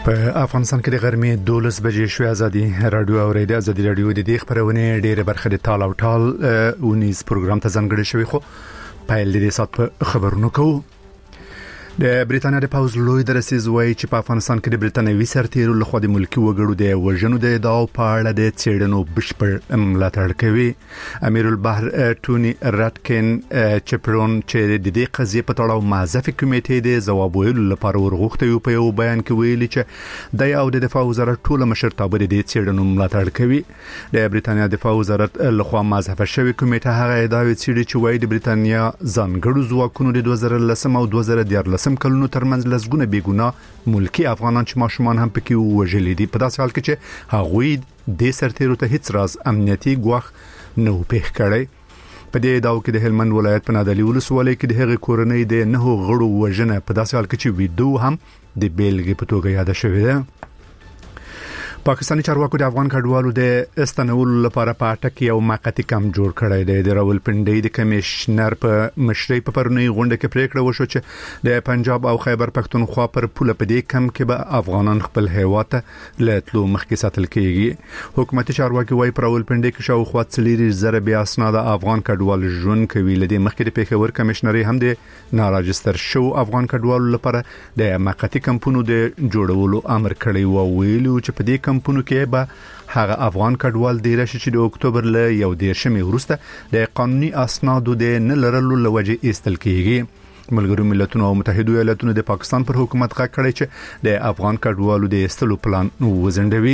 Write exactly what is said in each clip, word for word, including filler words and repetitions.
په افغانستان کې د غرمې دولس بجې شوې. ازادي رادیو او ریډیو ازادي رادیو د دې خبرونه ډېره برخه د ټال او ټال ونیز پروګرام ته ځانګړی شوی، خو پایل دې سات په خبرونو کوو. د بریټانیا د پاوز لوی درسیز وایي چې په افغانستان کې د بریټانیوي سرتیرو لخوا د ملکی وګړو د وژنو د ادعاو په اړه د څېړنو بشپړ ملاتړ کوي. امیر البحر ټونی راټکن چپرون چې د دې قضیې په تړاو معزف کمیټې د ځواب ویلو لپاره ورغوښته په یو بیان کې ویلي چې د یو د دفاع وزارت ټول مشرتابه د څېړنو ملاتړ کوي. د بریټانیا دفاع وزارت لخوا معزف شوی کمیټه هغه ادعاوې څېړي چې وایي د بریټانیا ځانګړو ځواکونو د دوه زره لسم او دوه زره دیارلسم کلونو ترمنځ لسګونه بیګونه ملکی افغانان چې ماشومان هم پکې وژلي دي، په داسې حال کې چې هغوی د سرتیرو ته هیڅ راز امنیتي ګواښ نه پیښ کړي. په دې ادعاو کې د هلمند ولایت په نادعلي ولسوالۍ کې د هغې کورنۍ د نهو غړو وژنه په داسې حال کې چې ویډیو هم د بیلګې په توګه یاد شوې ده. پاکستاني چارواکو د افغان کډوالو د استنولو لپاره په اټک یو موقتی کم جوړ کړی دی. د راولپنډۍ د کمشنر په مشرۍ په پرونی غونډه کې پریکړه وشو چې د پنجاب او خیبر پښتونخوا پر پوله په دې کم کې به افغانان خپل هیواد ته لټلو مخکې ساتل کیږي. حکومتي چارواکي وايي پر راولپنډۍ کې شاوخوا څلور زره بیا اسناد افغان کډوال ژوند کوي. لدې مخکې د پیښور کمشنري هم د ناراجستر شو افغان کډوالو لپاره د موقتی کمپونو د جوړولو امر کړی و، ویلو چې په دې کمپونو کې به هغه افغان کډوال دی راشي چې د اکتوبر له یو دیرشمې وروسته د قانوني اسنادو د نه لرلو لوجې ایستل کیږي. ملګرو ملتونو او متحده ایالاتونو د پاکستان پر حکومت غږ کړی چې د افغان کډوالو د ایستلو پلان وزندوي.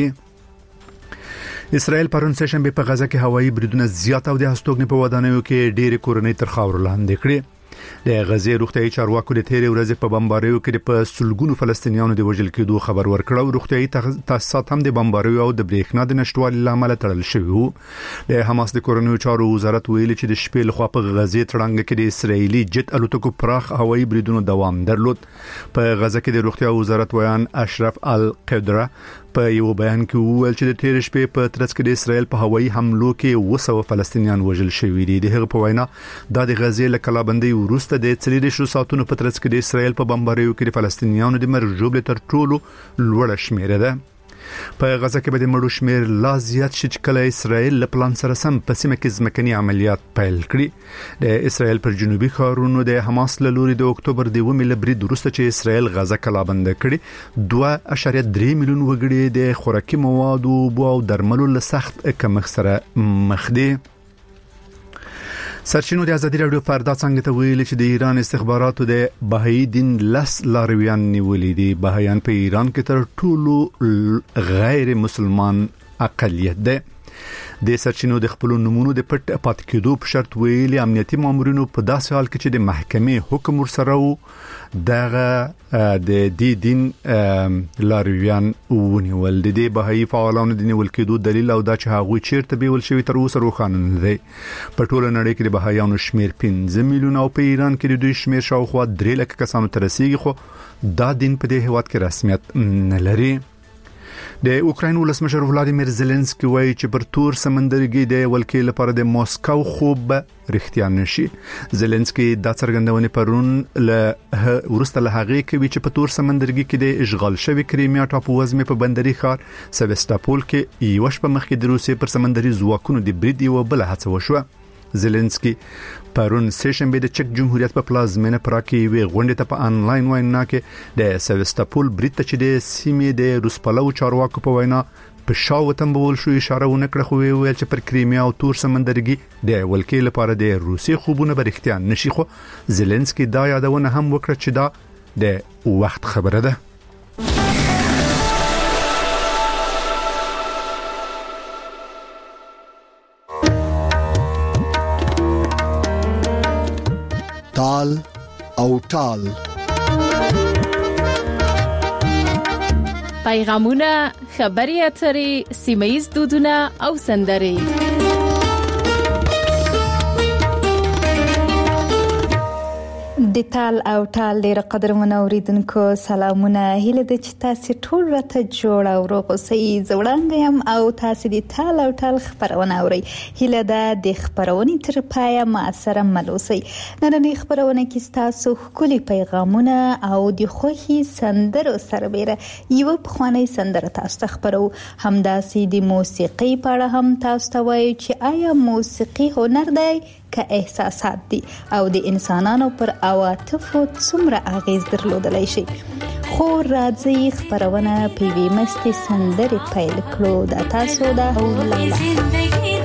اسرائیل پرون سه شنبه په غزه کې هوایي بریدونه زیات او د هستوګنې په ودانیو کې ډېری کورنۍ تر خاور لاندې کړې. د غزې روغتیايي چارواکو د تیرې ورځې په بمباریو کې په سلګونو فلسطینیانو د وژل کېدو خبر ورکړ. روغتیايي تاسیسات هم د بمباریو او د برېښنا د نشټوالي لامل تړل شوی وو. د حماس د کورنیو چارو وزارت ویلي چې د شپې لخوا په غزې تړنګ کې د اسرایلی جت الوتکو پراخ هوایي بریدونو دوام درلود. په غزه کې د روغتیا وزارت ویان اشرف القدره په یو بیان کې وویل چې د تیر شپې په ترڅ کې د اسرایل په هوایي حملو کې وسو فلسطینیان وژل شوي دي. د هغه په وینا د غزې له کلابندۍ وروسته د څلور ساعتونو په ترڅ کې د اسرایل په بمباریو کې د فلسطینیانو د مرګ ژوبله تر ټولو لوړه شمیره ده. په غزه کې به د مړو شمیر لا زیات شي چې کله اسرائیل له پلان سره سم په سیمه کې ځمکني عملیات پیل کړي. د اسرائیل پر جنوبي ښارونو د حماس له لوري د اکتوبر د اووه ملي برید وروسته چې اسرائیل غزه کلابند کړي دوه اعشاریه درې میلیون وګړي د خوراکي موادو او درملو له سخت کمښت سره مخ دي. سرچینو د ازادي رادیو فردا څنګه ته ویل چې د ایران استخباراتو د بهایی دین لس لارویان نیولې دي. بهایان په ایران کې تر ټولو غیر مسلمان اقلیت ده. د سرچینو د خپل نمونو د پټ پات کېدو په شرط ویلي امنیتي مامورینو په داسې حال کې چې د محکمې حکم ورسره وو دغه د دې دین لارویان ونیول. د دې بهایی فعالانو د نیول کېدو دلیل او دا چې هغه چیرته بیول شوی تر اوسه روښانه نه دی. په ټوله نړۍ کې د بهایانو شمیر پنځه میلیون او په ایران کې د دوی شمیر شاوخوا درې لک کسانو ته رسیدي، خو دا دین په دې هیواد کې رسمیت نه لري. د اوکراین ولسمشر ولادیمیر زيلنسکي وایي چې پر تور سمندرګي د ولکې لپاره د موسکو خوب رښتیا نشي. زيلنسکي دا څرګندونه پرون له ورسته له هغه کوي چې په تور سمندرګي کې د اشغال شوی کریمیا ټاپو وزمه په بندري ښار سیوستاپول کې یو شپه مخکې د روسیې پر سمندري ځواکونو د برید یو بل هڅه وشوه. زيلنسکي پرون سه شنبه د چک جمهوریت په پلازمینه پراکي وی غونډه ته په انلاین وینا کې د سیوستاپول برید چې د سیمې د روسپلو چارواکو په وینا په شاو تنبول شو اشاره ونکړه، خو ویل چې پر کریمیا او تور سمندرګي د ولکې لپاره د روسي خوبونه برختیا نشي. خو زيلنسکي دا یادونه هم وکړه چې دا د وخت خبره ده. ټال او ټال پیغامونه، خبري اترې، سیمایي دودونه او سندرې د تال او ټال ډیر قدرمنو اوریدونکو سلامونه، هیله ده چې تاسو ټول راته جوړ او روغ اوسئ. زوړنګ یم او تاسو د تال او ټال خبرونه اورئ. هیله ده د خبرونې تر پایه ما سره مل اوسئ. نننۍ خبرونه کې تاسو ښکلي پیغامونه او د خوښي سندرو سربېره یو پخوانی سندره تاسو ته خبرو. همداسې د موسیقي په اړه هم تاسو ته وایو چې آیا موسیقي هنر دی که احساسات دي او د انسانانو پر عواطفو څومره اغیز درلودلی شي. خو راځي خبرونه په وی مستي سندري پیل کړو. دا تاسو دا او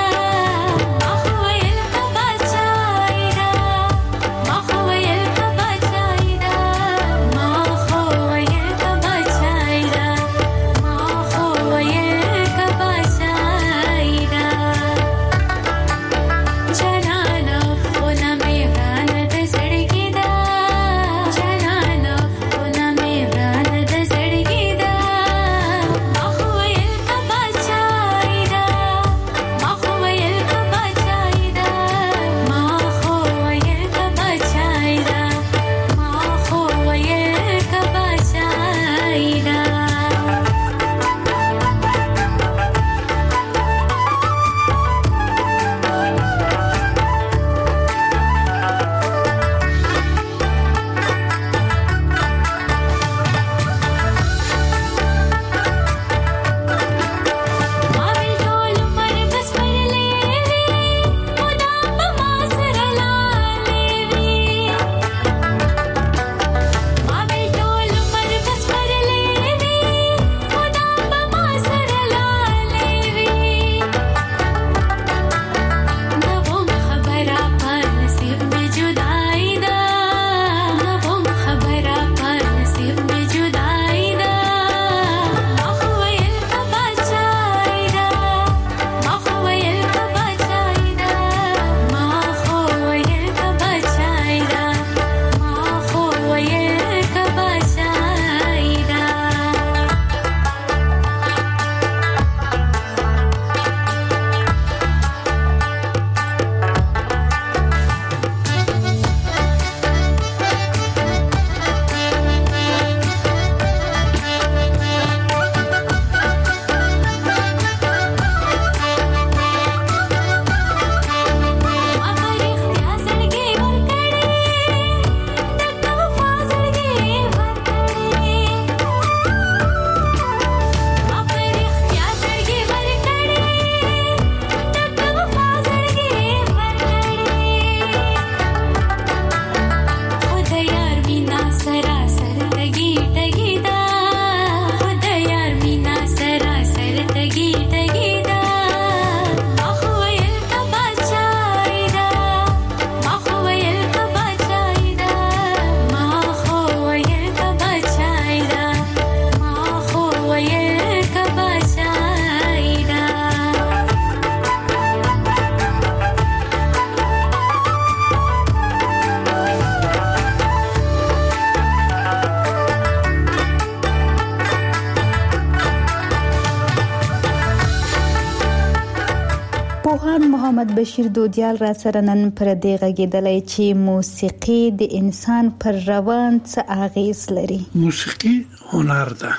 محمد بشیر دودیال را سره نن پر دې غږیدلی چې موسیقي د انسان پر روان څه اغیز لري. موسیقي هنر ده.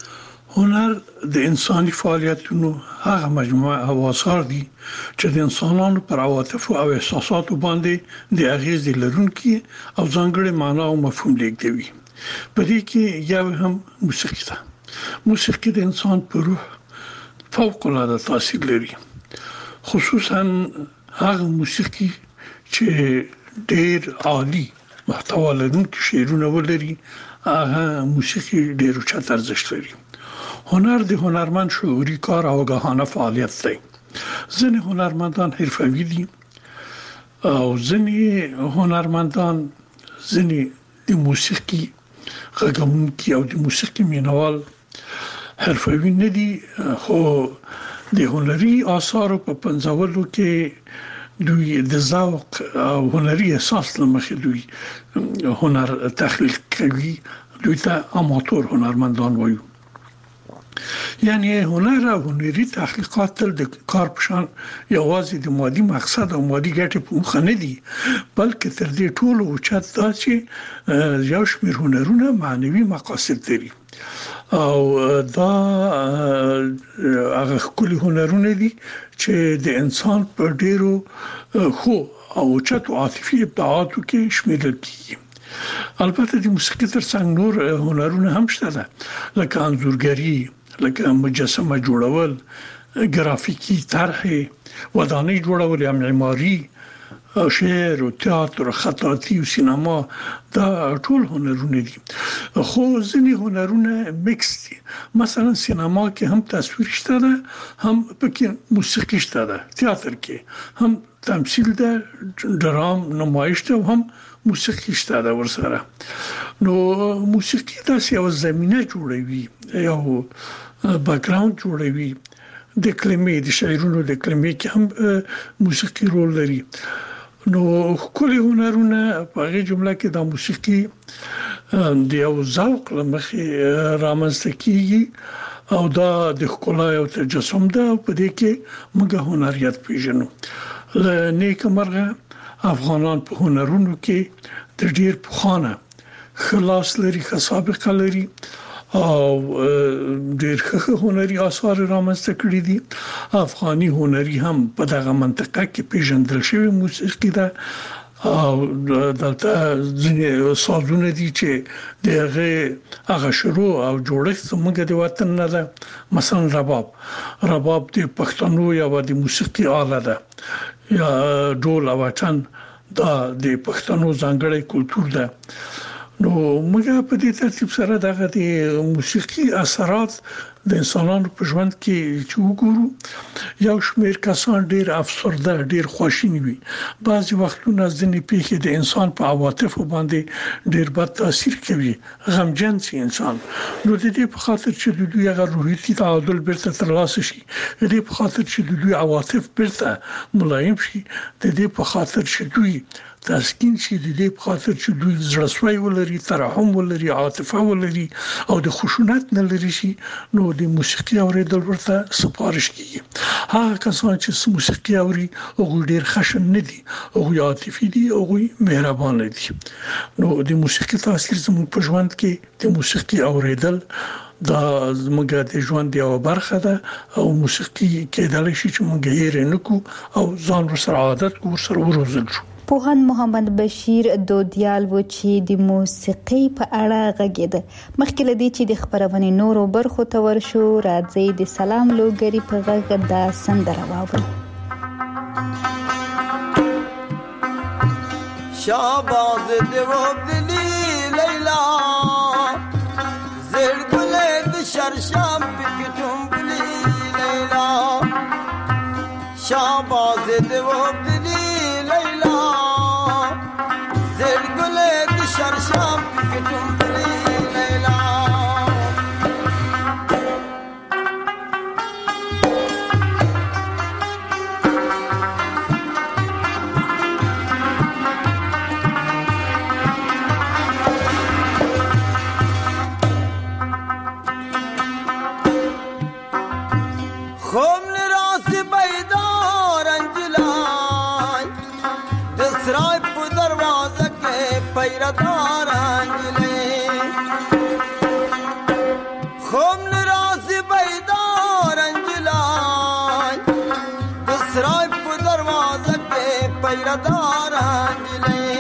هنر د انساني فعالیتونو هغه مجموعه او آثار دي چې د انسانانو پر عواطف او احساساتو باندې د اغیز لرونکي او ځانګړي معنا او مفهوم لیږدوي. په دې کې یو هم موسیقي ده. موسیقي د انسان په روح فوق العاده تاثیر لري. خصوصا هغه موسیقي چې ډېر عالی محتوا لرونکي شعرونه ولري، هغه موسیقي ډېر اوچت ارزښت لري. هنر د هنرمند شعوري کار او آگاهانه فعالیت دی. ځینې هنرمندان حرفوي دي او ځینې هنرمندان ځینې د موسیقي غږونکي او د موسیقي مینوال حرفوي نه دي، خو د هنري آثارو په پنځولو کې دوی د ذوق او هنري احساس لمخې دوی هنر تخلیق کوي. دوی ته اماتور هنرمندان وایو. یعنی هنر او هنري تحقیقات تل د کار پشان یوازې د مادي مقصد او مادي ګټې په مخ نه دي، بلکې تر دې ټولو اوچت دا چې یو شمېر هنرونه معنوي مقاصد لري او دا هغه ښکلي هنرونه دي چې د انسان په ډیرو خو او اوچتو عاطفي ابداعاتو کې شمیرل کیږي. البته د موسیقي ترڅنګ نور هنرونه هم شته ده، لکه انځورګري، لکه مجسمه جوړول، ګرافیکي طرح، ودانۍ جوړول، معماري، شعر او تئاتر، خطاطي او سینما، دا ټول هنرونه دي. خو ځینې هنرونه میکس دي، مثلا سینما کې هم تصویر شته ده، هم پکې موسیقي شته ده، تئاتر کې هم تمثيل ده، ډرام نمایش ده، هم موسیقي شته ده ورسره. نو موسیقي داسې یو زمينه جوړوي، یو بیکګراوند جوړوي د کلمې، د شعرونو د کلمې کې هم موسیقي رول لري. نو کله هنرونه په هغه جمله کې د موسیقي د یو ذوق لمخې رامنځته کیږي او دا د ښکلا او تجسم ده، په دې کې موږ هنریت پیژنو. نیک مرغه افغانان په هنرونو کې د ډیر پخوانه خلاص لري، سابقه لري او ډیر ښه هنري آثار رامنځته کړي دي. افغاني هنري هم په دغه منطقه کې پیژندل شوی موسیقي ده او دلته ځینې سازونه دي چې دغه هغه شروع او جوړښت موږ د وطن نه ده. مثلا رباب رباب د پښتنو یا د موسیقي آله ده، یا ډول او وطن دا د پښتنو ځانګړی کلچر ده. نو موږ په دې ترتیب سره دغه د موسیقي اثرات د انسانانو په ژوند کې چې وګورو، یو شمېر کسان ډېر افسرده، ډېر خواشیني وي. بعضي وختونه ځینې پیښې د انسان په عواطفو باندې ډېر بد تاثیر کوي، غمجن شي انسان. نو د دې په خاطر چې د دوی هغه روحي تعادل بیرته ترلاسه شي، د دې په خاطر چې د دوی عواطف بیرته ملایم شي، د دې په خاطر چې دوی تسکین شي، د دې په خاطر چې دوی زړسوي ولري، ترحم ولري، عاطفه ولري او د خشونت نه لري شي، نو د موسیقي اوریدل ورته سپارښت کیږي. هغه کسان چې موسیقي اوري او ډیر خشن نه دي او عاطفي دي او مهربان دي. نو د موسیقي تاثیر زموږ په ژوند کې د موسیقي اوریدل دا زموږ د ژوند یو برخه ده او موسیقي کېدای شي چې موږ یې رنکو او ځان سره عادت کو سره وروزل شو. پوهاند محمد بشیر دودیال و چې د موسیقي په اړه غږیده. مخکې لدی چې د خبرونې نورو برخو ته ورشو، راځي د سلام لوګری په غږ د سندره واورو. شاباز دیو دلی لیلا زیر گله د شرشام پکټوم بلی لیلا، شاباز دیو دلی لیلا زیر گله د شرشام پکټوم بلی لیلا. پیردار انجلی خوم نرازی بیدار انجلای دسرای پو دروازه کے پیردار انجلی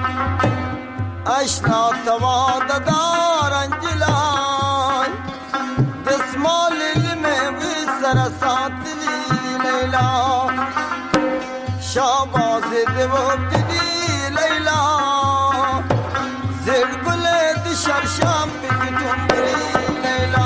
اشنا تواددار انجلای دسمال علمه وی سرسات لی لیلا، شاباز دیو دیدی لیلا زیر گله دی شرشام پکتون بری لیلا.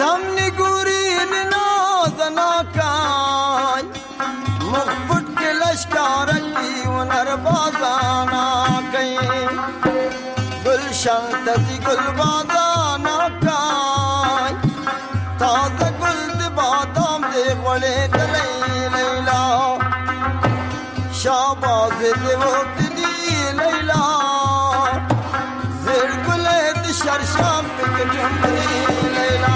نمنی گوری نازنا کای مخبت کے لشکارکی و نربازانا کئی گلشن تزی گل بازانا کای تازه گل دی بادام دی غولی دلی لیلا شاباز دی وقت دی لیلا زیر گل دی شرشام بکتم دی لیلا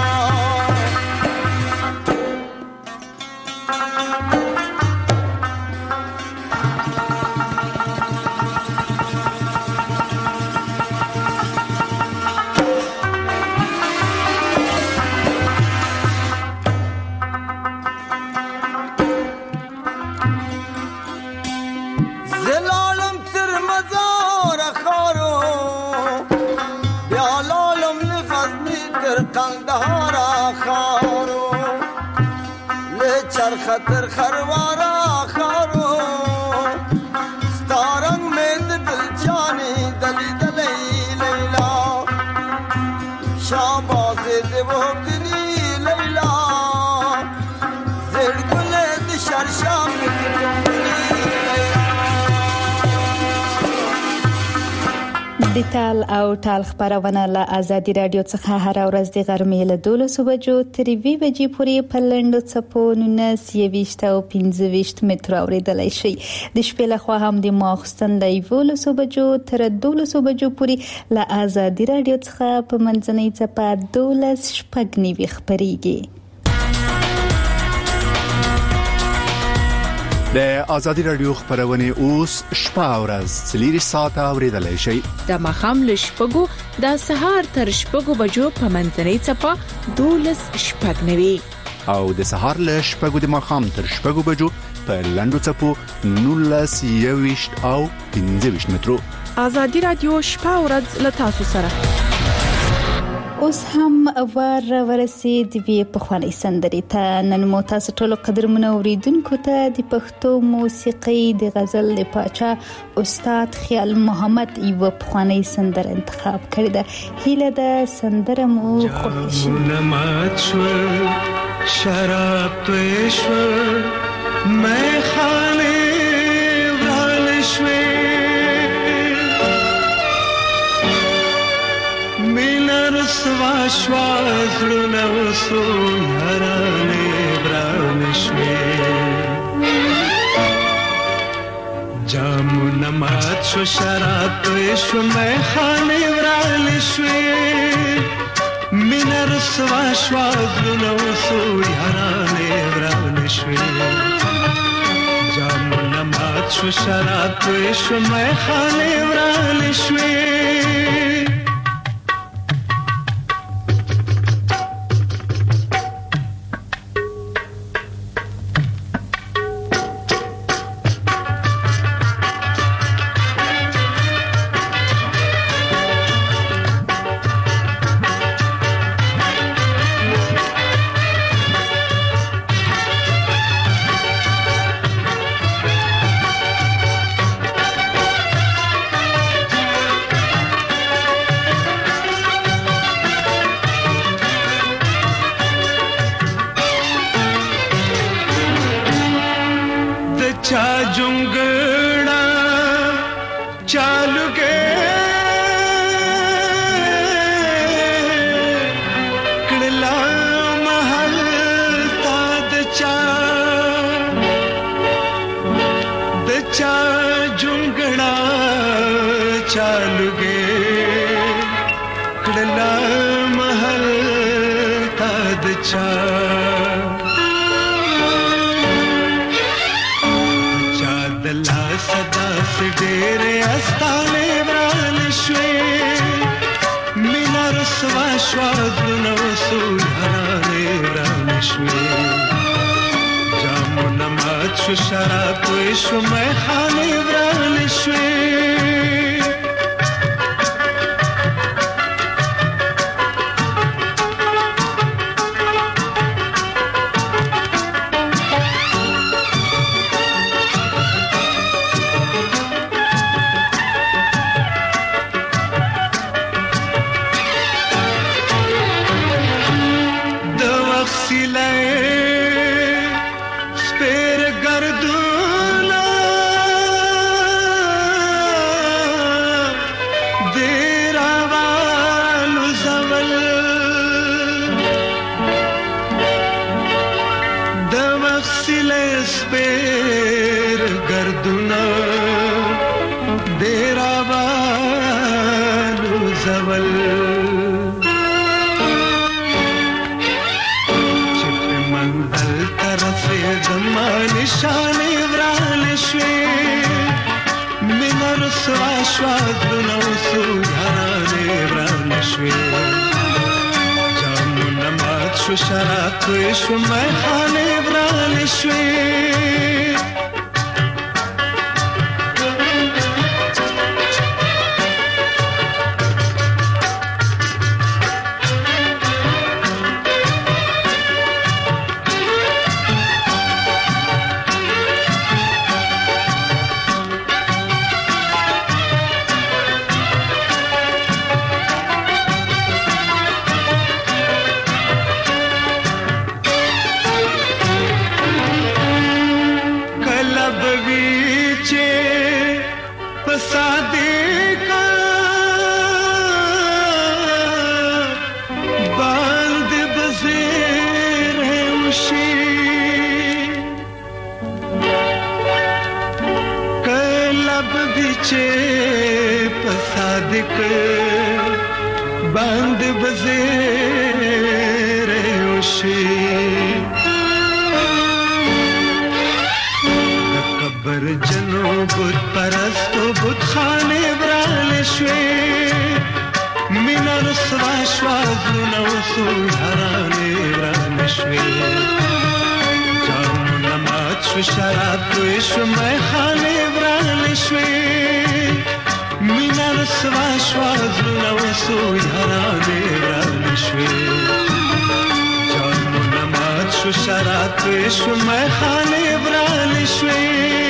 خطر خروارا خارو ستارنگ میں دل جانی دلی دلی لیلا شاباز دیو دلی لیلا زیر گلے دی شرشام د تال او ټال خبرونه له آزادي رادیو څخه هر ورځ د غرمې له دولسو بجو تر وی بجې پورې په لنډو څپو نولس یویشت او پنځه ویشت متر اوریدلای شي. د شپې له خوا هم د ماخستن له یولسو بجو تر دولسو بجو پورې له آزادي رادیو څخه په منځنۍ څپه دولس شپږ نیوي خبريږي. د آزادي رادیو خبرونه اوس شپه ورځ څلور ساعته اوریدلای شي. د مخام له شپږو د سهار تر شپږو بجو په منځنۍ څپه دولس شپږ نیوي او د سهار له شپږو د مخام تر شپږو بجو په لنډو څپو نولس یویشت او پنځه ویشت مترو. آزادي رادیو شپه ورځ له تاسو سره. اوس هم ور ورسید وی په خواني سندري ته نن مو تاسو ټول قدرمن اوریدونکو ته د پښتو موسیقي د غزل لپاچا استاد خیال محمد یو په خواني سندر انتخاب کړی ده. هیله ده سندره مو خوښ شي. نمات شو شراب پېښو مې خانه ورال شوي سوا شواز لونو سو یارانه برانشوی جامو نمات شو شراب پیشو میخانه برانشوی مینر سوا شواز لونو سو یارانه برانشوی جامو نمات شو شراب پیشو میخانه برانشوی پیر گردونه دیر آبانو زول چی پی منزل طرف دما نشانی ورال شوی من رسوا شوازونه سو یارانی ورال شوی شو شراب توی شو میخانه برال شوی بند بزیر اوشی قبر جنو بود پرست و بود خانه برال شوی من رسوا شوازونه و سو یارانه برال شوی جام نمات شو شراب توی شو میخانه برال شوی من رسوا شوازونه و سو یارانه برال شوی جام نمات شو شراب توی شو میخانه برال شوی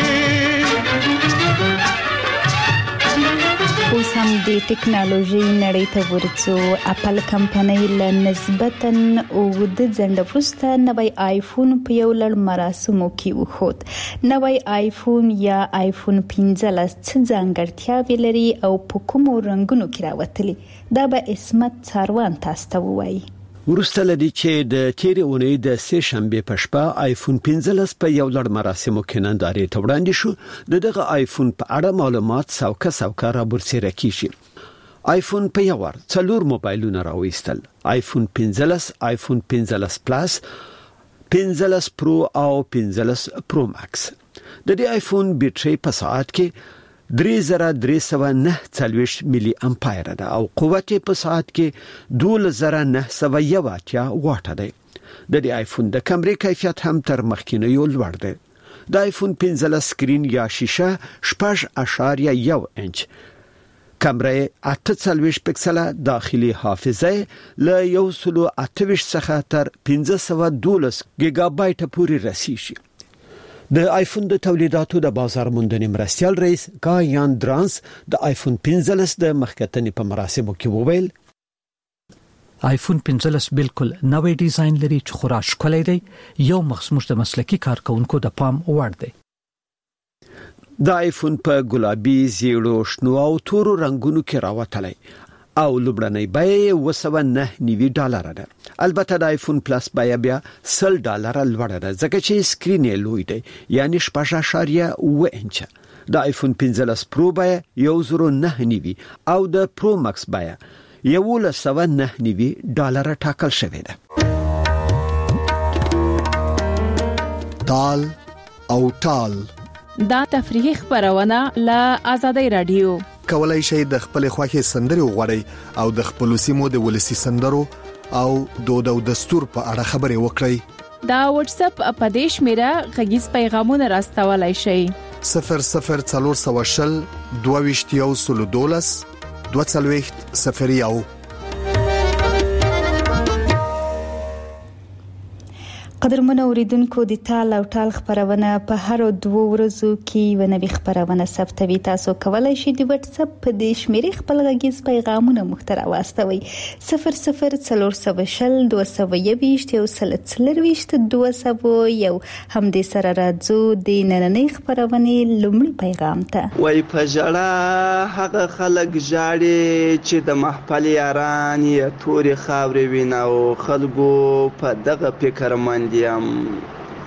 اوس هم د ټکنالوژي نړۍ ته ورڅو اپل کمپنۍ له نسبتاً اوږد ځنډ وروسته نوی آیفون په یو لړ مراسمو کې وښود. نوی آیفون یا آیفون پنځلس څه ځانګړتیاوې لري او په کومو رنګونو کې راوتلي؟ دا به عصمت څاروان تاسو ته ووایي. ورسته لدی چې د تیرې اونۍ د سه شنبه په شپه آیفون پنځلس په یو لړ مراسمو کې نندارې ته وړاندې شو. دغه آیفون په اړه معلومات سوکه سوکه را برسېره کیږي. آیفون په یو ور څلور موبایلونه راوېستل: آیفون پنځلس، آیفون پنځلس پلاس، پنځلس پرو او پنځلس پرو ماکس. د دې آیفون بیټرۍ په ساعت کې درې زره درې سوه نه څلوېښت ملي امپایر ده او قوت په ساعت کې دولس زره نه سوه یو اتیا واټه ده. د دې آیفون د کیمرې کیفیت هم تر مخکینیو لوړ دی. د آیفون پنځلس سکرین یا شیشه شپږ اعشاریه یو انچ، کیمرې اته څلوېښت پکسله، داخلي حافظه له یو سلو اته ویشت څخه تر پنځه سوه دولس ګیګا بایټه پورې رسیږي. د آیفون د تولیداتو د بازار موندنې مرستیال رئیس ګایان درانس د آیفون پنځلس د مخکتنې په مراسمو کې وویل: آیفون پنځلس بالکل نوې ډیزاین لري چې خورا ښکلی دی، یو مخصوص د مسلکي کارکونکو د پام وړ دی. د آیفون په ګلابي، زیړو، شنو او تورو رنگونو کې راوتلی او لومړنۍ بیه اوه سوه نه نوي ډالره ده. البته د آیفون پلاس بیه بیا سل ډالره لوړه ده ځکه چې سکرین یې لوی دی، یعنی شپږ اعشاریه اوه انچه. د آیفون پنځلس پرو بیه یو زره نه نوي او د پرو ماکس بیه یولس سوه نه نوي ډالره ټاکل شوې ده. تال او ټال دا تفریحي خبرونه له آزادۍ رادیو. کولای شئ د خپل خوښي سندري وغوړئ او د خپل سیمو د ولسی سندرو او دود او دستور په اړه خبرې وکړئ. دا واتس اپ اپدیش میرا غږیز پیغامونه راستولای شئ. صفر صفر څلور سوه شل دوه ویشت یو سلو دولس دوه څلوېښت صفر یو. قدرمن اوریدونکو د تال او ټال خبرونه په هر دوه ورځو کې یو نوې خبرونه ثبتوي. تاسو کولای شئ د واتس اپ په دې شمیرې خپل غږیز پیغامونه محتوا واستوي: صفر صفر څلور سوه شل دوه سوه یوویشت یو سل څلرویشت دوه سوه یو. هم دې سره راځو د نننۍ خبرونې لومړی پیغام ته. وای په ژړا هغه خلک ژاړي چې د محفل یاران یې تورې خاورې ویني او خلکو په دغه فکر مند یم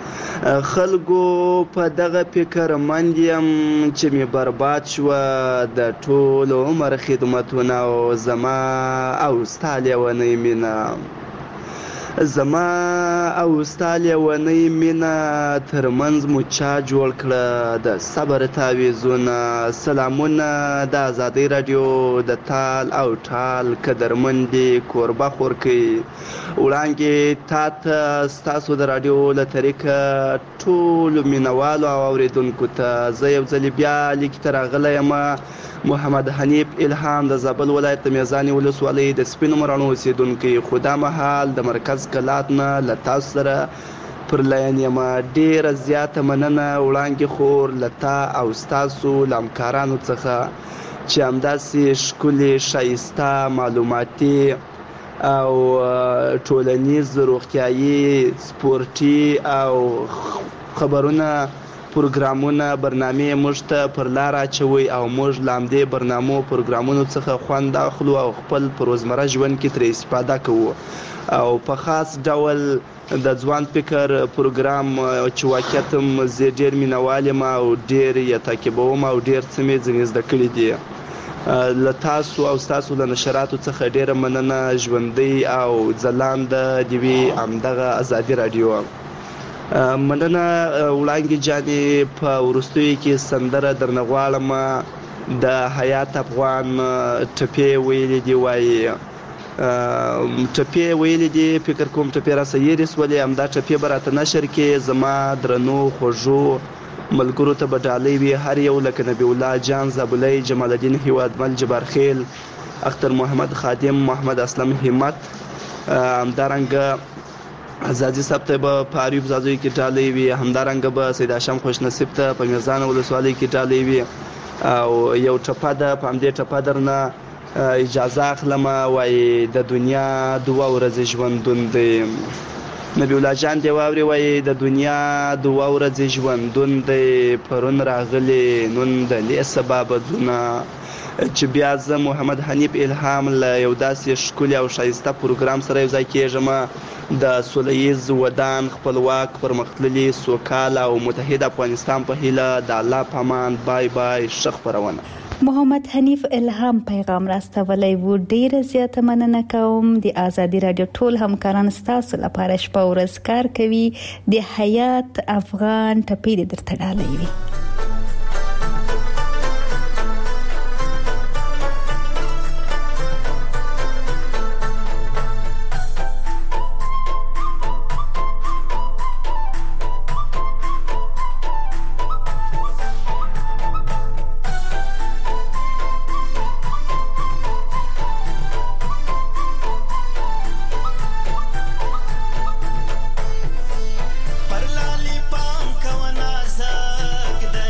خلکو په دغه فکر مند یم چې می برباد شو د ټول عمر خدمتونه او زما او ستا لیونۍ مینه زما او ستا لیونۍ مینه ترمنځ مو چا جوړ کړه د صبر تعویضونه. سلامونه د ازادۍ راډیو د تال او ټال قدرمندې کوربه خورکۍ وړاندې تا ته ستاسو د راډیو له طریقه ټولو مینوالو او اورېدونکو ته زه یو ځلې بیا لیک ته راغلی یم. محمد حنیف الهام د زابل ولایت د میزانې ولسوالۍ د سپینو مراڼو اوسېدونکی، خو دا مهال د مرکز کلات نه له تاسو سره پر لاین یم. ډېره زیاته مننه وړاندې خور له تا او ستاسو له همکارانو څخه چې همداسې ښکلې ښایسته معلوماتي او ټولنیز روغتیایي سپورټي او خبرونه پروګرامونه برنامې موږ ته پر لار اچوي او موږ له همدې برنامو پروګرامونو څخه خوند اخلو او خپل په روزمره ژوند کې ترې استفاده کوو. او په خاص ډول د ځوان فکر پروګرام چې واقعیت هم زه ډېر مینوال یم او ډېر یې تعقیبوم او ډېر څه مې ځینې زده کړي دي. له تاسو او ستاسو له نشراتو څخه ډېره مننه. ژوندۍ او ځلانده دې وي همدغه ازادي راډیو. مننه وړانګې جانې. په وروستیو کې سندره درنه غواړم د حیات افغان ټپې ویلې دي وایي ټپې ویلې دي فکر کوم ټپې راسه یېرې سولې همدا ټپې به راته نشر کې زما درنو خوږو ملګرو ته به ډالۍ وي هر یو لکه نبی الله جان زابلی، جمال الدین هیوادمل، جبار خیل، اختر محمد خادم، محمد اسلم همت، همدارنګه ازادي صاحب ته به په اریوب زازوی کې ډالۍ وي، همدارنګه به سید هاشم خوشنصیب ته په میزان ولسوالۍ کې ډالۍ وي. او یو ټپه ده په همدې ټپه درنه اجازه اخلم. وایي د دنیا دوه ورځې ژوندون دی. نبی الله جان دی واوري وایي د دنیا دوه ورځې ژوندون دی، پرون راغلی نن د لې سبا بدونه. چې بیا زه محمد حنیف الهام له یو داسې ښکلي او ښایسته پروګرام سره یو ځای کېږم د سوله ییز ودان خپلواک پرمختللي سوکاله او متحد افغانستان په هیله. د الله په امان. بای بای. ښه خپرونه. محمد حنیف الهام پیغام راستولی و. ډیره زیاته مننه کوم. د ازادي راډیو ټول همکاران ستاسو لپاره شپه ورځ کار کوي. د حیات افغان ټپې درته ډالۍ وي. پر لالی پام کو نازک د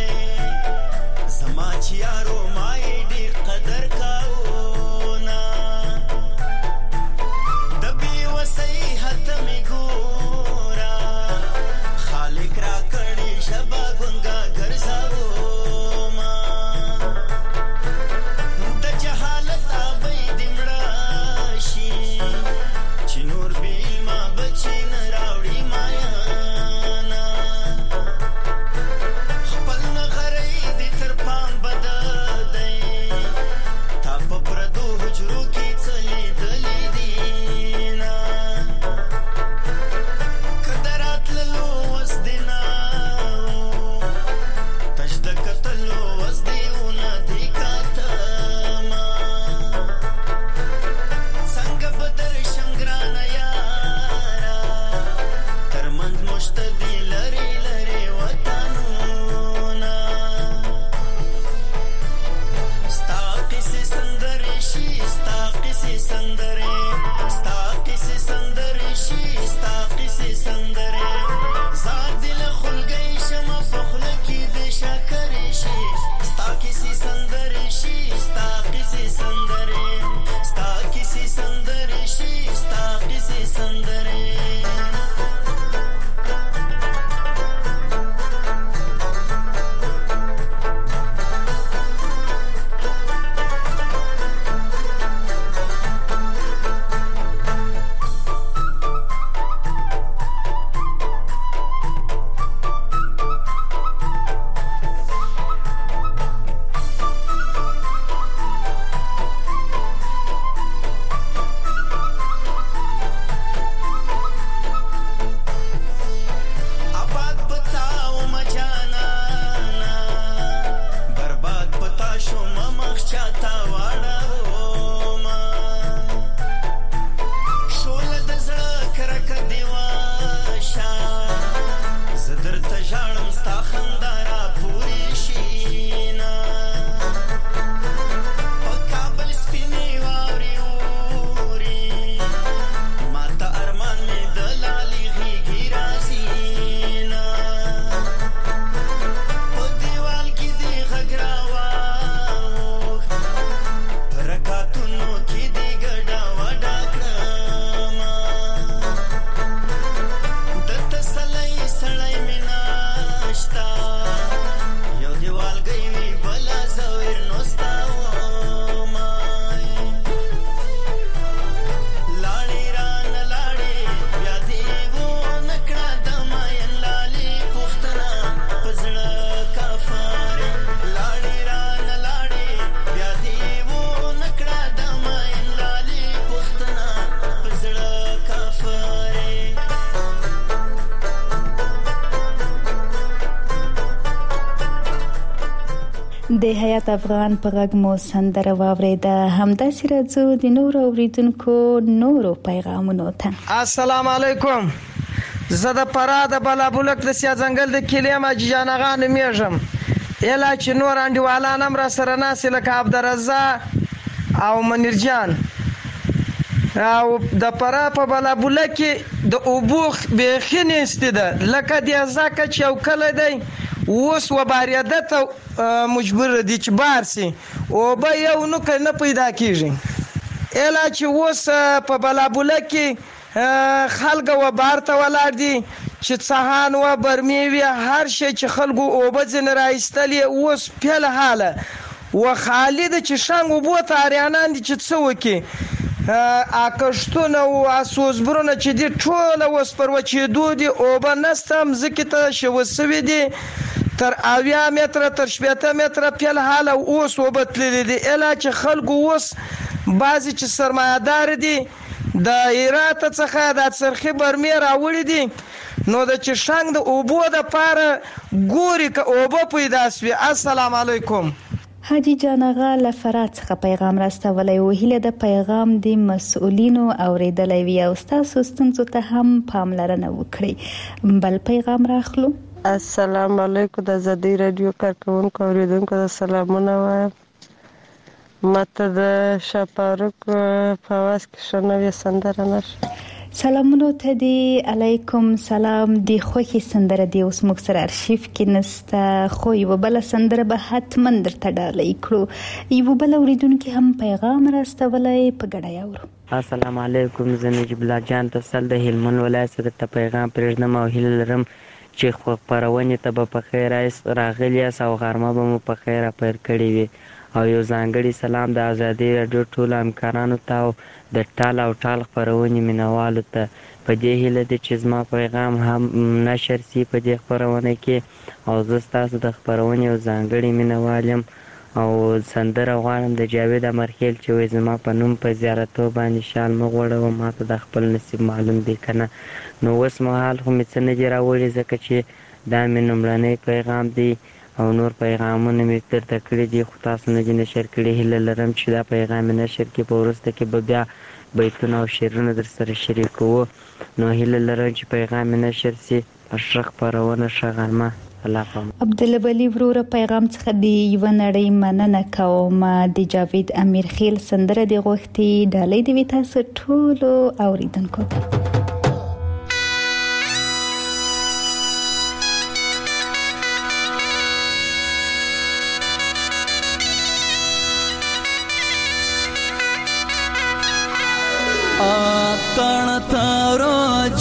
د حیات افغان په غږ مو سندره واوریده. همداسې راځو د نورو اوریدونکو نورو پیغامونو ته. السلام علیکم. زه د فراه د بلابلک د سیا ځنګل د کلیم اجي جان آغا نومېږم. اله چې نور انډیوالان هم را سره ناسې لکه عبدالرزاق او منیر جان. او د فراه په بلابلک کې د اوبو بیخي نشته ده لکه د ځکه چې یو کله دی اوس و باریده ته مجبور دي چې بار سي او به یو نو کنه پیدا کیږي. اله چې اوس په بلابله کې خلک و بار ته ولاړ دي چې صحان و برمی وی هر شي چې خلکو او به ځن راایستلې اوس په حاله و خالد چې څنګه بو تاریانان دي چې څه وکي اکشتونه او اسوسبرونه چې دي ټوله وس پر وچې دودي او به نستم زکه ته شوسوي دي تر اویا متره تر شپږ متره په حاله اوس وبتلې دي. اله چې خلکو اوس بعضی چې سرمایه‌دار دي د ایرات څخه د سرخي برمی راوړي دي نو د چې څنګه د اوبو د پاره ګوري ک اوبو پیدا سوي. السلام علیکم. حاجی جان آغا لفرات څخه پیغام راستولای او هله د پیغام د مسؤلینو اوریدلای وی او تاسو ستونزو ته هم پاملرنه وکړي. بل پیغام راخلو. السلام علیکم. د زدي رادیو کارکونکو اوریدونکو د سلامونه وایم. ماته د شپارک په واس کې شنوې سندره نشه. سلامونو ته دی علیکم سلام. دی خوخي سندره دی اوس موږ سره ارشیف کې نسته خو یو بل سندره به حتما درته ډالۍ کړو. یو بل اوریدونکو هم پیغام راستولای په ګډه یاورو. السلام علیکم. زه نجیب الله جان تفصیل د هلمند ولایت ته پیغام پرېږدم او هیله لرم چې خبرونه ته به په خیر راغلی او غرمه به مو په خیر پیر کړی وي او یو ځانګړي سلام د ازادي رادیو ټول همکارانو ته او د ټال او ټال خبرونه مینوالو ته. په دې هیله د چې زما پیغام هم نشر سي په دې خبرونه کې او زه تاسو د خبرونه یو ځانګړي مینوالم او سندره غواړم د جاوید امرخیل چې وې زما په نوم په زیارتو باندې شال مغوړو ما ته د خپل نصیب معلوم دی کنه. نو اوس مهال خو مې څه نه دي راوړي ځکه چې دا مې لومړنی پیغام دی او نور پیغامونه مې درته کړي دي خو تاسو نه دي نشر کړي. هیله لرم چې دا پیغام مې نشر کړي په وروسته کې به بیا بیتونه او شعرونه در سره شریکوو. نو هیله لرم چې پیغام مې نشر سي په ښه خپرونه ښه غرمه. عبدالبلی وروره پیغام څخه دی یو نړۍ مننه کوم. د جاوید امیر خیل سندره دی غوښتي ډالۍ دی تاسو ټول اوریدونکو ته. اتن تاروج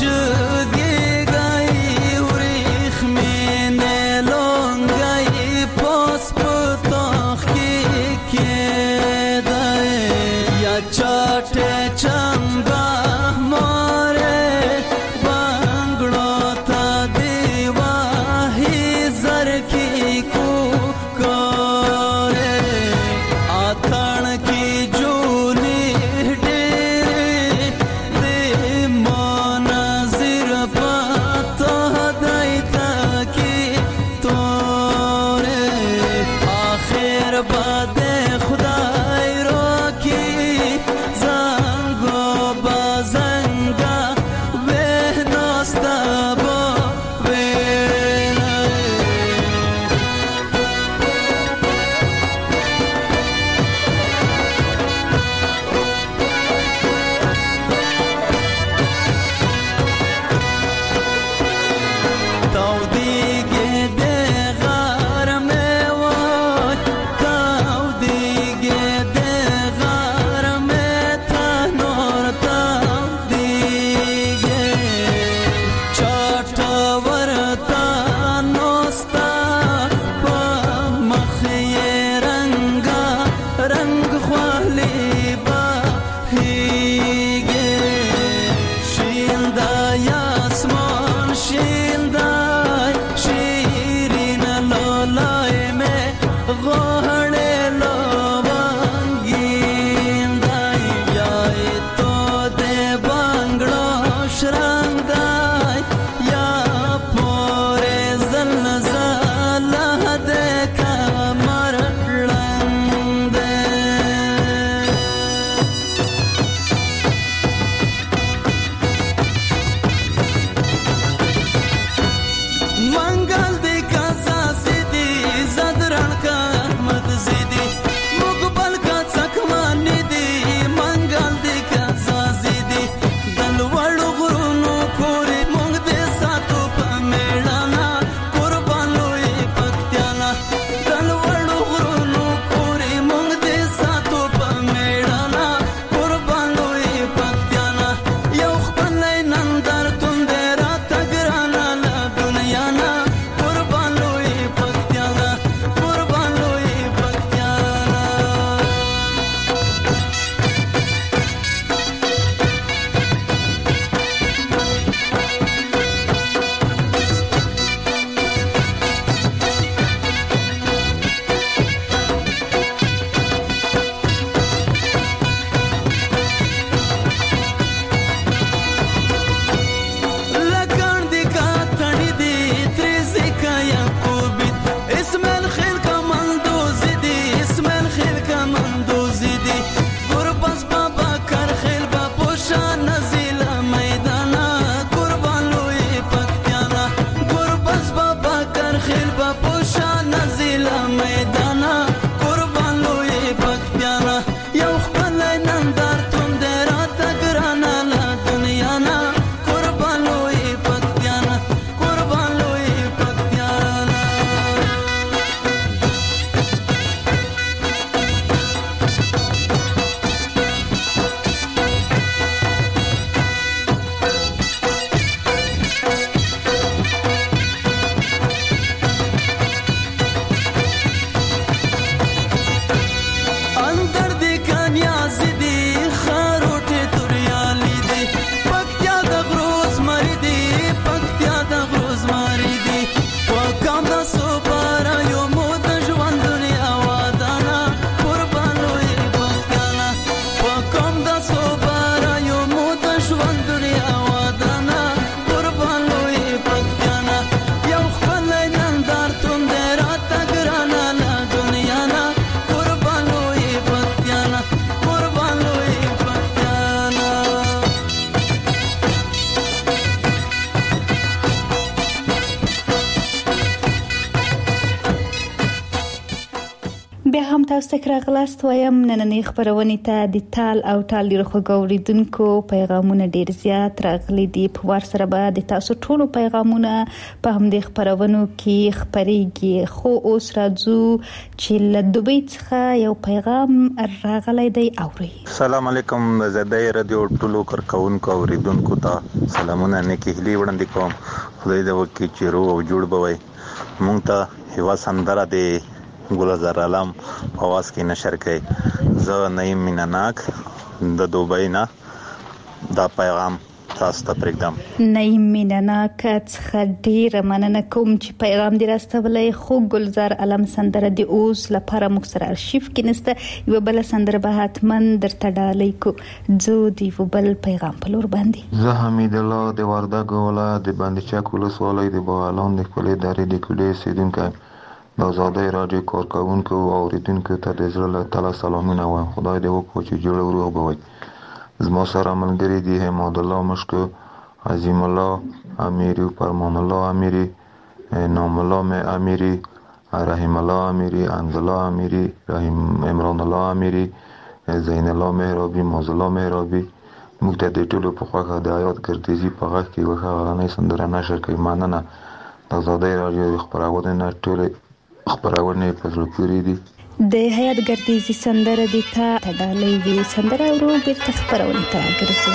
تاسو ته راغلاست وایم نننې خبرونه ته د تال او تال ډیر خوګوریدونکو پیغامونه ډیر زیات راغلي دي په ور سره به د تاسو ټولو پیغامونه په همدې خبرونو کې خبريږي خو اوس راځو چې له دوبۍ څخه یو پیغام راغلی دی اوري. السلام علیکم زدای رادیو ټولو کارکونکو اوریدونکو ته سلامونه نیکی هلی وړاندې کوم. خدای دې وکړي چې روغ او جوړ بوي. مونږ ته یو سندره دی ګلزار عالم اواز کې نشر کړي. زه نعیم میناناک د دوبۍ نه دا پیغام تاسو ته پرېږدم. نعیم میناناک څخه ډیر مننه کوم چې پیغام دې راستولې. خو ګلزار عالم سندره دی اوس لپاره موږ سره ارشیف کې نسته. یو بل سندره به حتما درته ډالۍ کو. زه دی بل پیغام په لور باندې. زه حمید الله د وردګ ولایت د باندې چک ولسوالۍ د بغلان د خپلې داري د کلی سیدونکو د آزادۍ رادیو کارکونکو او اوریدونکو ته د زړه له تله سلامونه وایم. خدای دې وکړي چې جوړ او روغ بوي. زما سره ملګري دي حماد الله مشکو، عظیم الله امیری، فرمان الله امیری، نام الله امیری، رحیم الله امیری، انزل الله امیری، رحیم عمران الله امیری، زین الله مهرابی، موز الله مهرابی. موږ ته د ټولو په خوښه د حیات ګردیزي په غږ کې یوه ښه غرنۍ سندره نشر کوي. مننه. د آزادۍ رادیو خپرونه نه ټولې خبرونه په زړه پورې دي. د حیات ګردیزي سندره دي ته ډالۍ وی سندره ورو بیرته خبرونه ته راګرځي.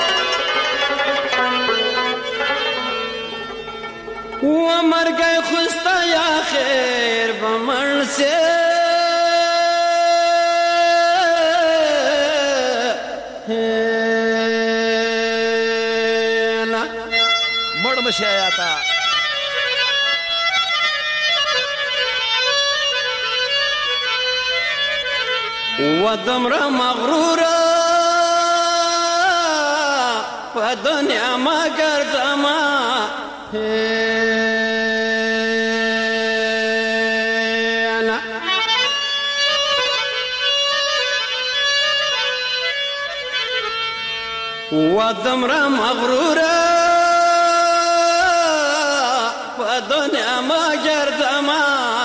و مرګ خوستا یا خیر بمن سے نا مړ مشیا تا ودمرا مغرورا ودنیا ما گردما انا ودمرا مغرورا ودنیا ما گردما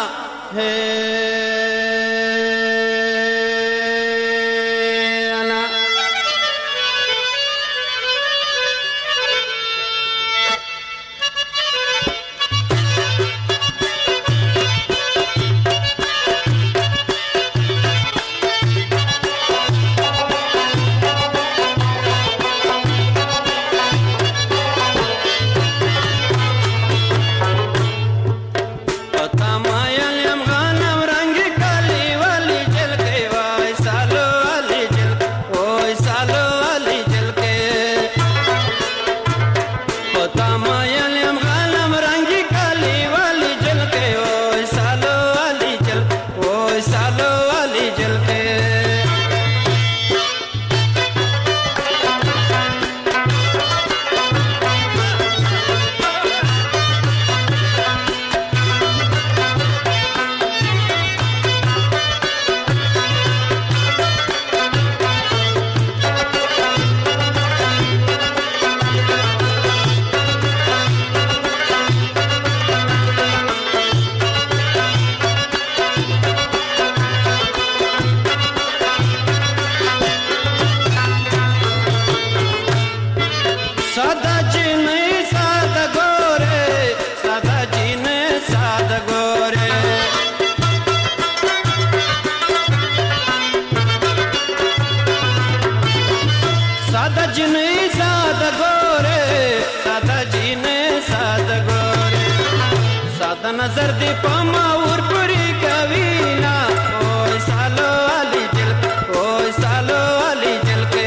नजर दे पामा और पूरी कवीना ओए सालो वाली दिल ओए सालो वाली दिल के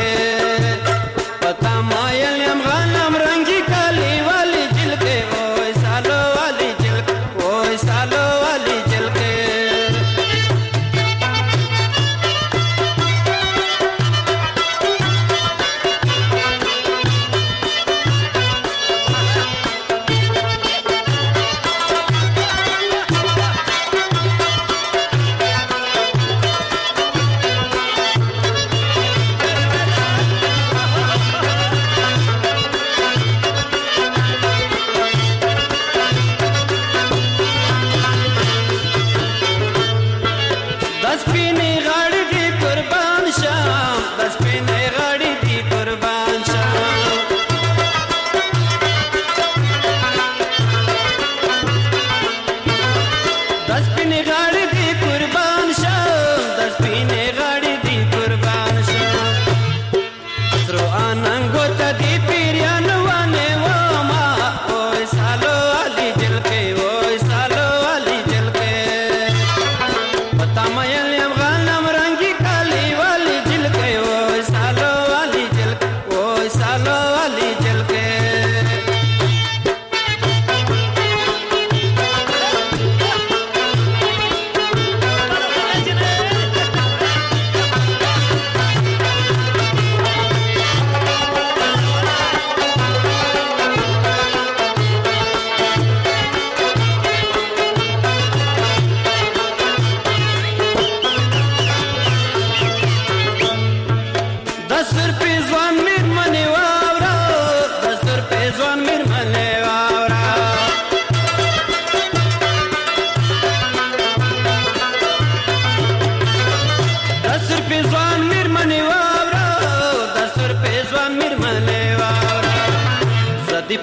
पता मायल हम गनम रंगी काली वाली दिल के ओए सालो वाली दिल ओए सालो वाली दिल के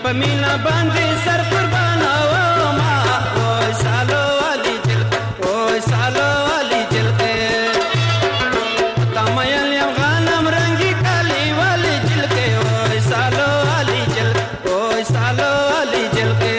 پمینا باندې سر قربان او ما او سالو علي جل او سالو علي جل کې تمایل یم غنم رنگي کالي والي جل کې او سالو علي جل او سالو علي جل کې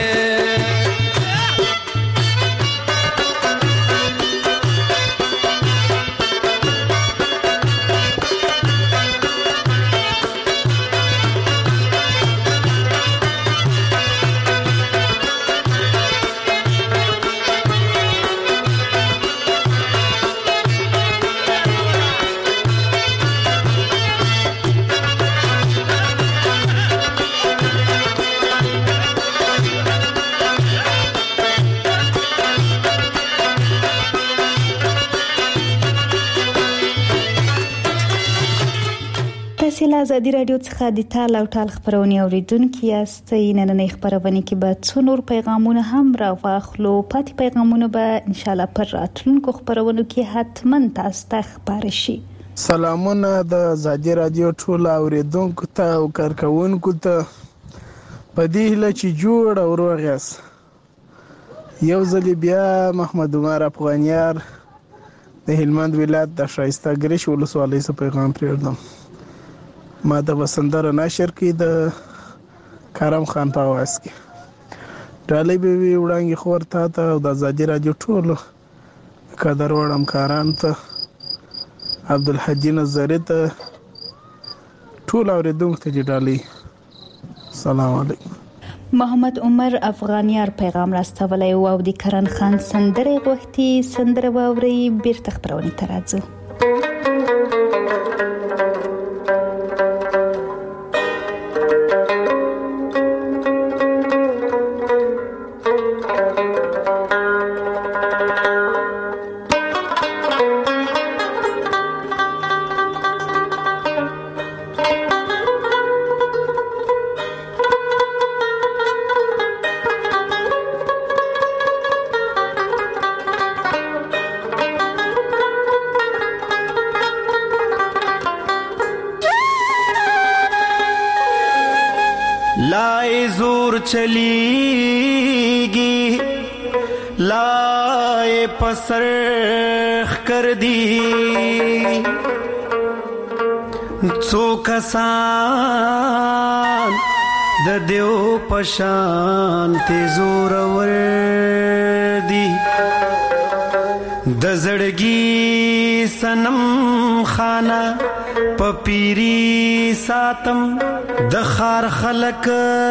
تاسو له ازادي رادیو څخه د تال او ټال خبرونه اوریدونکو یاست. نننۍ خبرونه کې به څو نور پیغامونه هم راوخلو. پاتې پیغامونه به ان شاء الله پر راتلونکو خبرونو کې حتما تاسو ته خبر شي. سلامونه د ازادي رادیو ټول اوریدونکو ته او کارکونکو ته په دې هله چې جوړ او روغ یاست. یو ځل بیا محمد عمر افغانیار د هلمند ولایت د شایسته ګریش ولسوالۍ څخه پیغام پرېږدم. ما د وسندره نشر کې د کرم خان په आवाज کې ډالۍ به وی وړاندې خور ته او د ازادي رادیو ټولو قدر وړم کاران ته عبدالحجی نظری ته ټول اوریدونکو ته ډالۍ. سلام علیکم. محمد عمر افغانیار پیغام راستولی او د کرن خان سندره غوښتي. سندره واوري بیرته خبرونه ترازو. لائے زور چلیگی لائے پسرخ کر دی څو کسان د دیو پشان ته زور ور دی د زړګي سنم خانه پپیری ساتم د خار خلق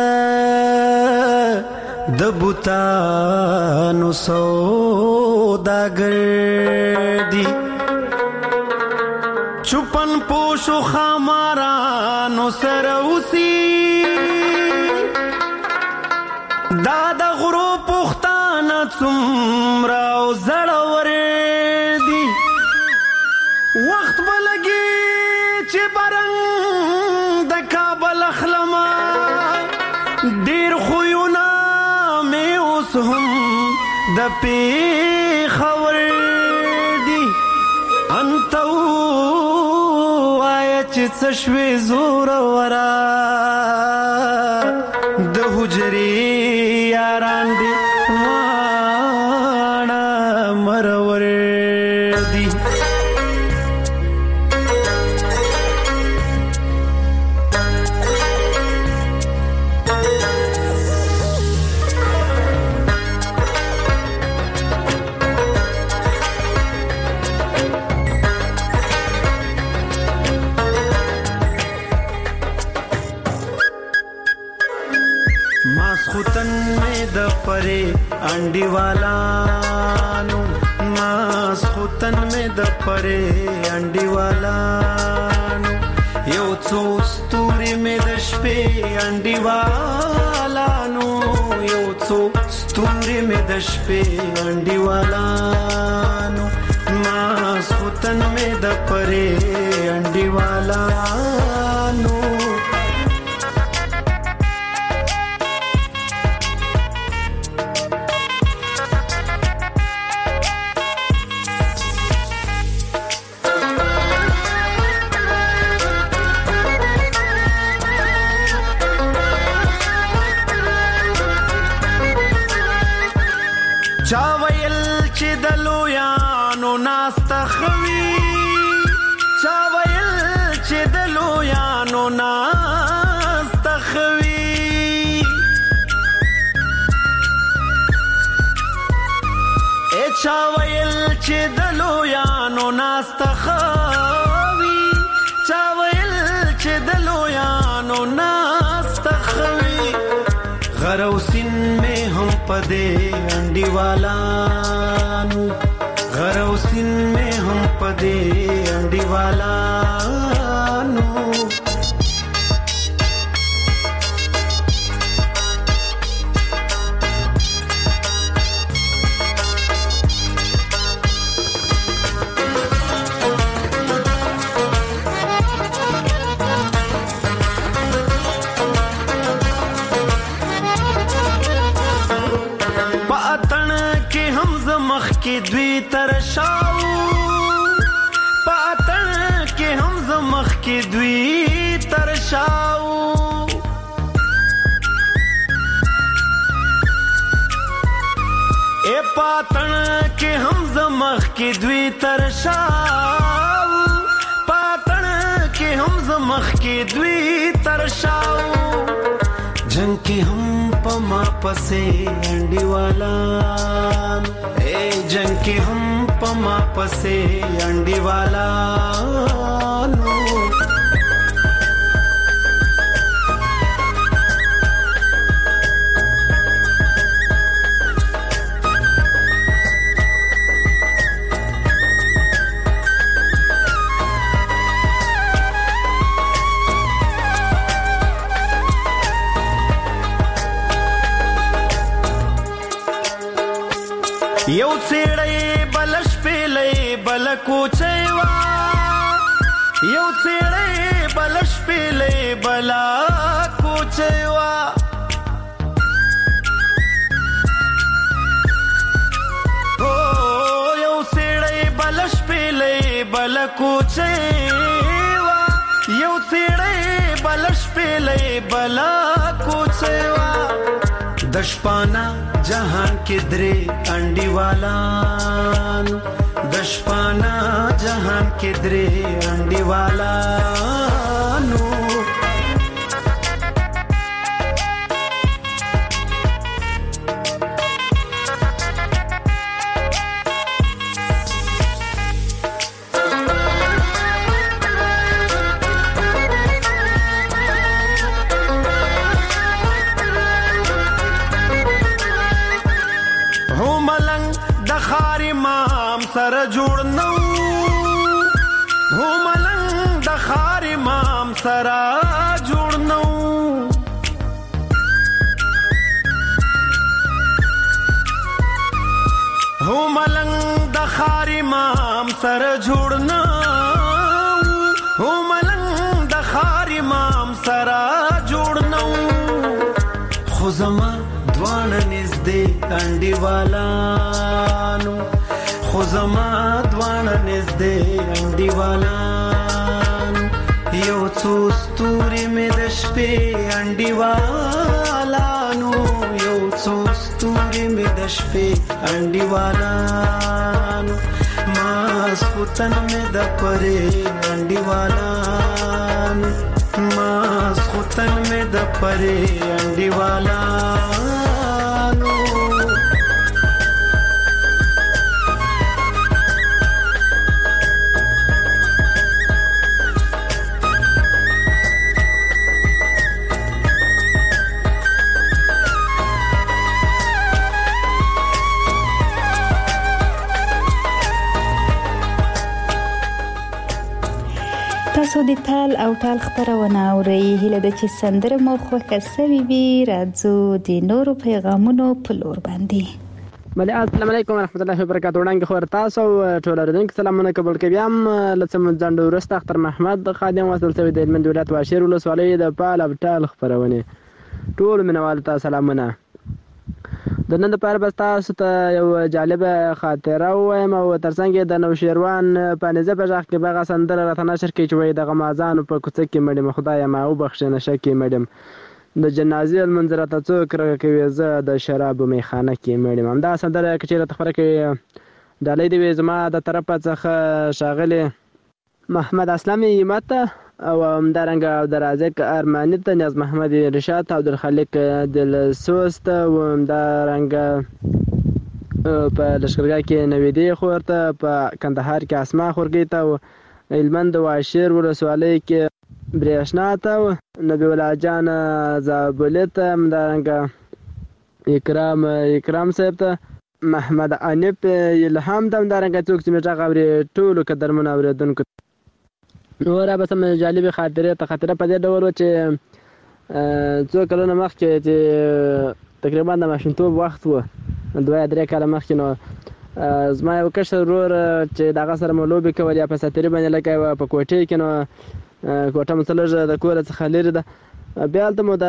د بوتانو سوداګر دی چوپن پوشو خامارانو سره اوسي دا د غرو پختانه څومره او زړور دی وخت بلګي چې برنګ د کابل اخلما ډیر خوونه مې اوس هم د پیښور دی انت وای چې څه شوي زور ورا د حجرې یاران دی وانا مرور دی پرے انڈی والانو ماس خوتن میں د پرے انڈی والانو یو څو ستوري میں د شپې انڈی والانو یو څو ستوري میں د شپې انڈی والانو ماس خوتن میں د پرے انڈی والانو چا ویل چې د لویانو ناستخوي چا ویل چې د لویانو ناستخوي ا چا ویل چې د لویانو ناستخوي چا ویل چې د لویانو ناستخوي غروسین میں ہم پدے انڈی والانو غروسین میں ہم پدے انڈی والانو کې دوی ترشاو پاتن کې هم زمخ کې دوی ترشاو اے پاتن کې هم زمخ کې دوی ترشاو پاتن کې هم زمخ کې دوی ترشاو جنگ کې هم پما پسې انډي والا جنگ के हम पमा पसे अंडी वाला नो یو څېړې بلش پیلې بل کوچېوا یو څېړې بلش پیلې بل کوچېوا او یو څېړې بلش پیلې بل کوچېوا یو څېړې بلش پیلې بل کوچېوا دشپانا जहान के द्रे अंडी वाला दशपाना जहान के द्रे अंडी वाला नो سر جوړ نو هو ملنګ د خار امام سر جوړ نو هو ملنګ د خار امام سر جوړ نو هو ملنګ د خار امام سر جوړ نو خو زما دوان نږدې انډي والا نو خو زما دوان نږدې انډي والا یو څو ستوري مې د شپې انډي والا نو یو څو ستوري مې د شپې انډي والا نو ما سپوتن مې د پرې انډي والا ما سپوتن مې د پرې انډي والا نو تاسو د تال او ټال خبرونه اورئ هله د چې سندره مو خوښه سوي وي راځو د نورو پیغامونو په لور باندې بله السلام علیکم ورحمت الله وبرکاتہ وړاندې خبر تاسو ټول اردوونکو سلامونه قبول کوي هم لڅم ځند ورسته اختر محمد خادم وصل شوی د هلمند ولایت واشیر ولسوالۍ د پال او ټال خبرونه ټول منوال تاسو سلامونه د نن لپاره بس تاسو ته یو جالب خاطره وایم او ترڅنګ د نوشیروان په نزه په ځخ کې بغه سندره راته نشر کې چې وای د غمازان په کوڅه کې مړم خدای ما او بخښنه شکه مړم د جنازې منظره ته څوک راکوي زه د شراب میخانه کې مړ یم. دا سندره که چېرې ته خپره کوي ډالۍ دې وي زما د طرفه څخه ښاغلي محمد اسلام همت او همدارنګه عبدالرازق ارماني ته، نیاز محمد رشاد ته، عبدالخالق دلسوز ته، همدارنګه په لښکرګاه کې نویدې خور ته، په کندهار کې اسما خورګۍ ته، هلمند واشیر ولسوالۍ کې برېښنا ته، نبي الله جان زابلي ته، همدارنګه اکرام اکرام صاحب ته، محمد انیب الهام ته، همدارنګه څوک چې مې غږ اوري ټولو قدرمنو اورېدونکو نو را به سم جالبې خاطرې ته خاطره په دې ډول وه چې څو کلونه مخکې چې تقریبا د ماشومتوب وخت و، دوه یا درې کاله مخکې، نو زما یو کشر ورور چې د هغه سره مو لوبې کول یا په ساتري باندې لکه یوه په کوټې کې، نو کوټه مو څه لږ د کوره څخه لرې ده. بیا هلته مو د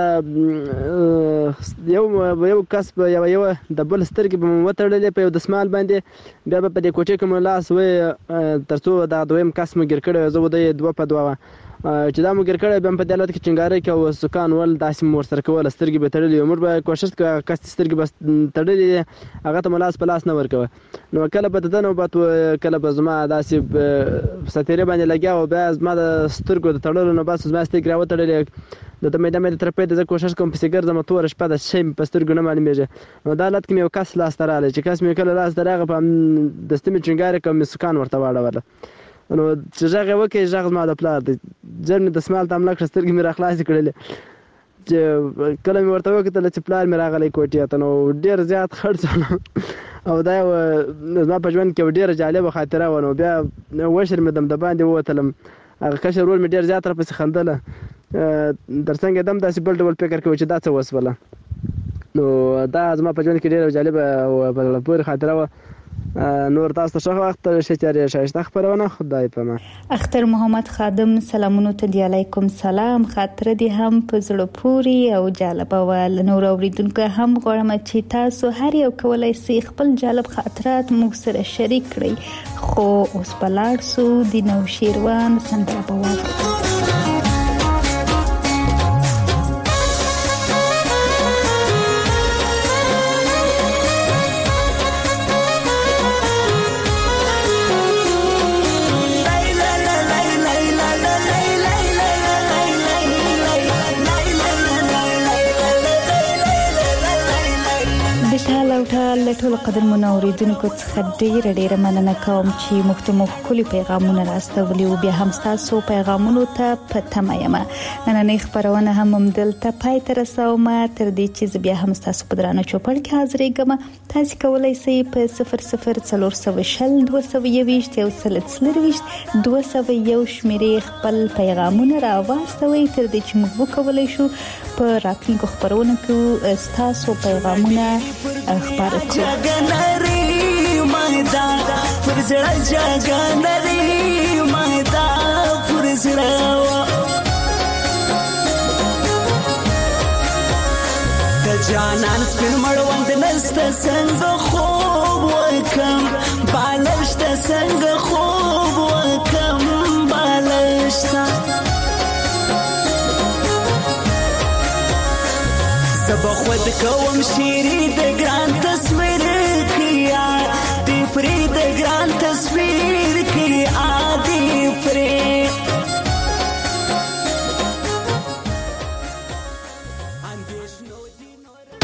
یو یو کس په یوه یوه د بل سترګې به مو وتړلې په یو دسمال باندې، بیا به په دې کوټې کې مو لاس وی تر څو دا دویم کس مو ګیر کړی، زه وده یې دوه په دوه وه چې دا مو ګیر کړی، بیا په دې حالت کې چنګارۍ کې او سکان ول داسې مو ورسره کوله، سترګې به تړلې وي، موږ به کوشش کوو کس چې سترګې به تړلې دي هغه ته مو لاس په لاس نه ورکوه. نو کله به د ده نوبت و، کله به زما داسې ستیرې باندې لګیا و، بیا زما د سترګو د تړلو نه بس زما سترګې راوتړلې، د ته میده میده ترپې ته زه کوشش کوم پسې ګرځم توره شپه ده شی مې په سترګو نه معلومېږي. نو دا حالت کې مې یو کس لاس ته راغلی، چې کس مې کله لاس ته راغی په دستي مې چنګارې کړه، مې سکان ورته واړوله. نو چې غږ یې وکړې غږ زما د پلار دی، ژر مې دسمال ته حمله کړه، سترګې مې راخلاصې کړلې، چې کله مې ورته وکتله چې پلار مې راغلی کوټې ته، نو ډېر زیات خړ شو او دا یوه زما په ژوند کې یوه ډېره جالبه خاطره وه. نو بیا وشرمېدم د باندې ووتلم، هغه کشر ورور مې ډېر زیات راپسې خندله، در څنګه دم داسې بل ډول فکر کوي چې دا څه وسوله. نو دا زما په ژوند کې ډېره جالبه او په زړه پورې خاطره وه. نور تاسو ته ښه وخت، ښه چارې، ښایسته خپرونه، خدای په امان. اختر محمد خادم سلامونو ته دی، علیکم سلام. خاطره دې هم په زړه پورې او جالبه وه. له نورو اورېدونکو هم غواړم چې تاسو هر یو کولی سئ خپل جالب خاطرات موږ سره شریک کړئ. خو اوس به لاړ سو د نوشیروان سندره به واورو. له ټولو قدرمنو اورېدونکو څخه ډېره ډېره مننه کوم چې موږ ته مو ښکلي پیغامونه راستولي او بیا هم ستاسو پیغامونو ته په تمه یم. نننۍ خپرونه هم همدلته پای ته رسوم، تر دې چې زه بیا هم ستاسو په درانه چوپړ کې حاضرېږم. تاسې کولی سئ په صفر صفر څلور سوه شل دوه سوه یوویشت یو سل څلرویشت دوه سوه یو شمېرې خپل پیغامونه راواستوئ، تر دې چې موږ وکولی شو په راتلونکو خپرونو کې ستاسو پیغامونه خپاره کړو. جګنری مایدا پر زړه جګنری مایدا پر زړه د جانان سپین مړوند نسته څنګه خوب وکم بالشت څنګه خوب وکم بالشت سبا خود کوم شیری د ګران تصویر کیا دی فری د ګران تصویر کیا دی فری